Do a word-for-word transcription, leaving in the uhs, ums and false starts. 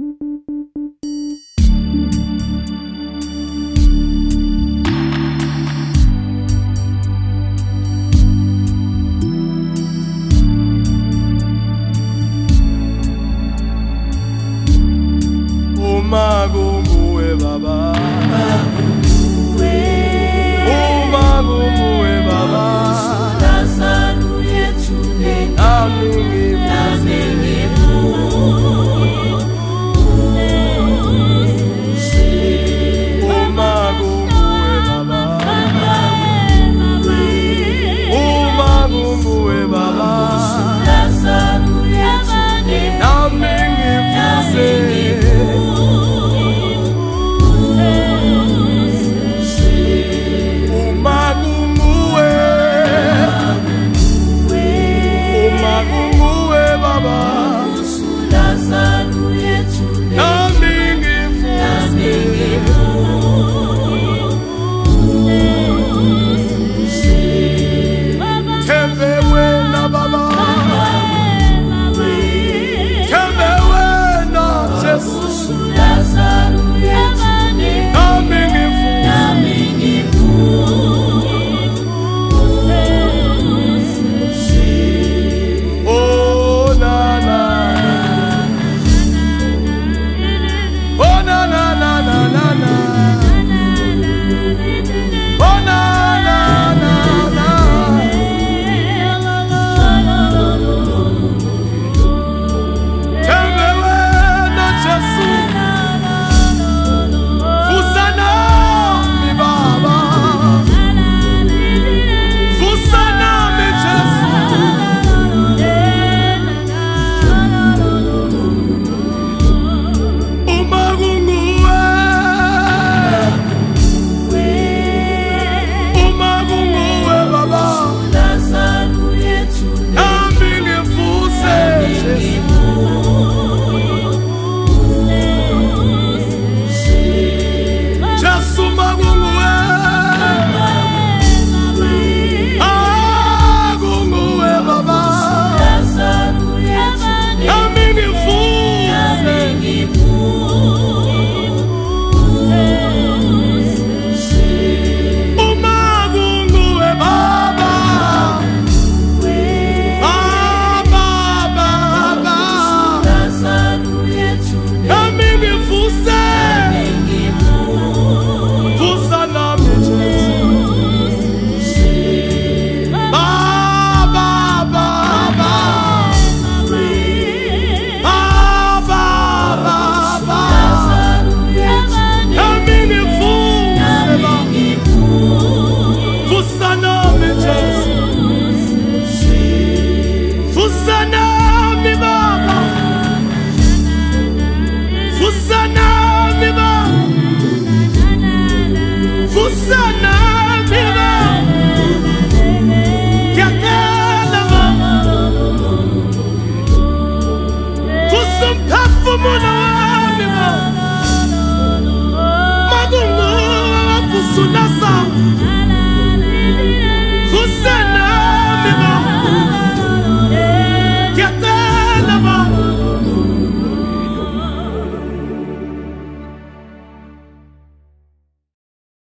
Umagunguwe baba, umagunguwe baba, Lazaro yetu nene, amingi amengifu, umagunguwe baba, umagunguwe baba, Lazaro yetu nene, amingi umagunguwe, umagunguwe baba, Lazaro yetu nene, amingi tembewe na baba, tembewe na Jesus, Lazaro yetu nene, amingi oh na na, oh na na na na na na, oh na na na na, tembewe na Jesus, fusana mi baba, fusana mi Jesus, umagunguwe, umagunguwe baba, Lazaro yetu nene, amingi fuse Jesus, Jesus umagunguwe, agunguwe baba, Lazaro yetu nene, amingi fuse, umagunguwe baba, baba baba, Lazaro yetu nene, amingi fuse.